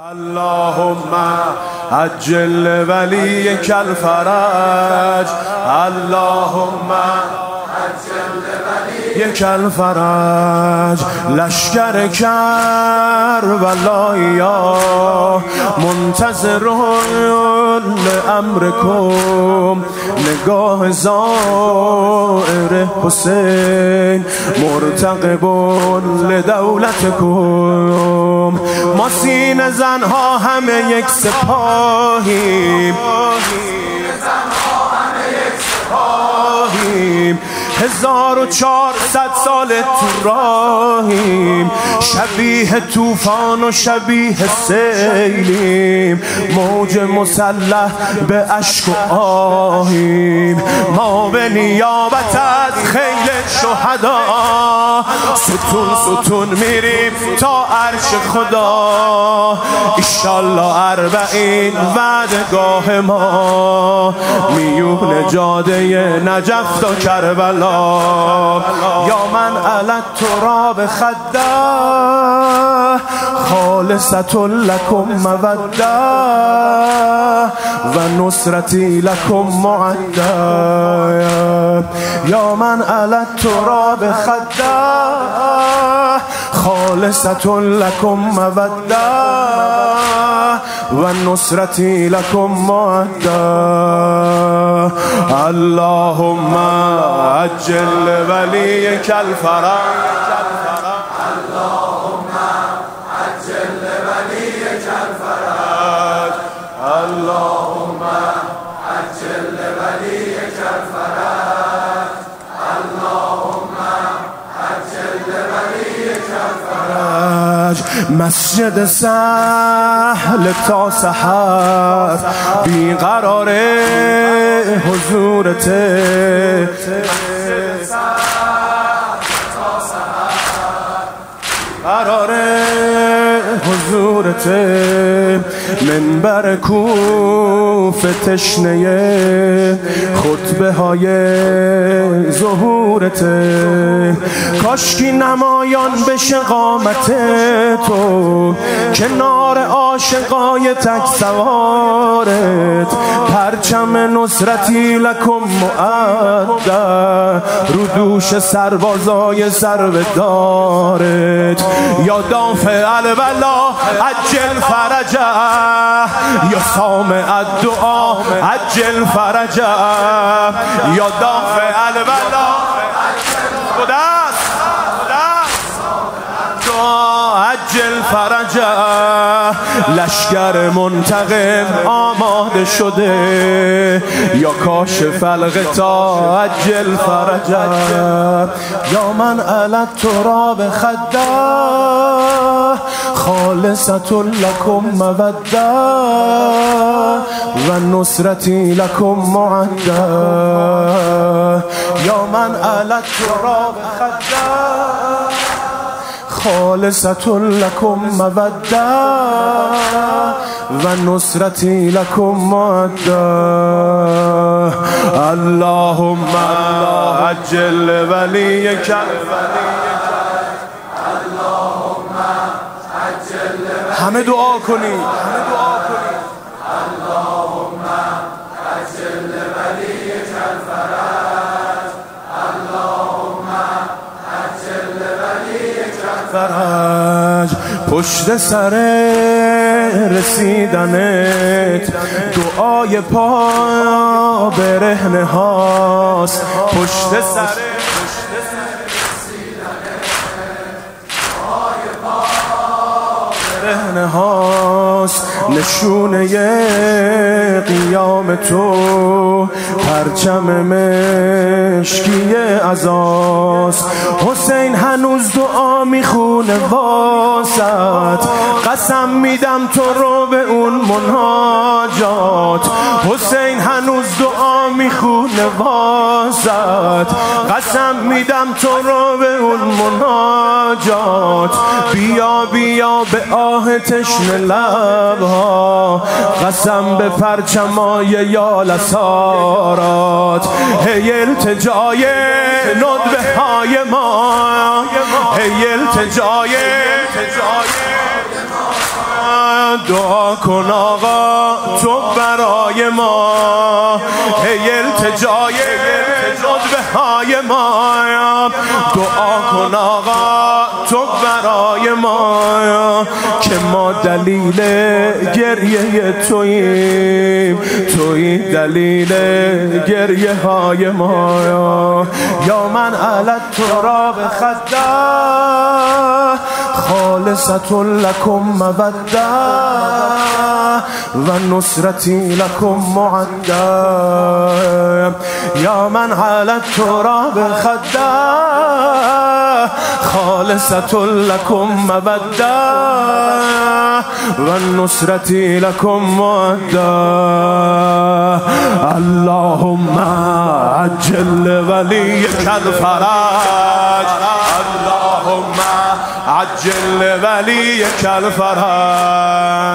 اللهم عجل ولیک الفرج، اللهم عجل ولیک الفرج. لشکر کربلاییا منتظرون لامرکم، نگاه زائر حسین مرتقبون لدولتکم. ما سینه زنها همه یک سپاهیم، 1400 سال تو راهیم، شبیه طوفان و شبیه سیلیم، موج مسلح به اشک و آهیم. ما به نیابت از خیل شهدا ستون ستون میریم تا عرش خدا. ایشالله اربعین وعدگاه ما، میون جاده نجف تا کربلا. یا من علی التراب خده، خالصة لکم موده و نصرتی لکم معده. یا من علی التراب خده، خالصة لکم موده و نصرتی لکم معده. اللهم عجل ولیک الفرج، اللهم عجل ولیک الفرج، اللهم عجل ولیک الفرج، اللهم عجل ولیک الفرج. مسجد سهل تا سحر بیقرار حضورته، قرار حضورته. منبر کوفه تشنه خطبه های ظهورته. کاشکی نمایان بشه قامت تو، کنار عاشقای تک سوارت. پرچم نصرتی لکم معده، رو دوش سربازای سربدارت. یا دافع البلا عجل فرجه، یا سامع الدعا عجل فرجه. یا دافع البلا عجل فرجه. لشکر منتقم آماده شده، یا کاشف الغطا عجل فرجه. یا من علی التراب خده، خالصة لکم موده و نصرتی لکم معده. یا من علی التراب خده، خالصة لکم موده و نصرتی لکم معده. اللهم عجل ولیک الفرج، اللهم عجل ولیک. همه دعا کنی، اللهم عجل ولیک الفرج، اللهم عجل ولیک الفرج. پشت سر رسیدنت دعای پا برهنه هاست. پشت سر برهنه هاست، نشونه قیام تو پرچم مشکی عزاست. حسین هنوز دعا میخونه واسط، قسم میدم تو رو به اون مناجات. حسین هنوز دعا میخونه واسط، قسم میدم تو رو به اون مناجات. بیا بیا به آه تشنه لبها، قسم به پرچمای یالسارات. هی التجای ندبه های ما، هی التجای دعا کن آقا تو برای ما، ای التجای ندبه های ما، دعا کن آقا تو برای ما، که ما دلیل گریه توییم، توی دلیل گریه های ما. یا من علت تراب خده خالصة لكم مودة و نصرتی لكم معده، یا من على التراب خده خالصة لكم مودة و نصرتی لكم معده. اللهم عجل وليك الفرج، اللهم عجل وليك الفرج.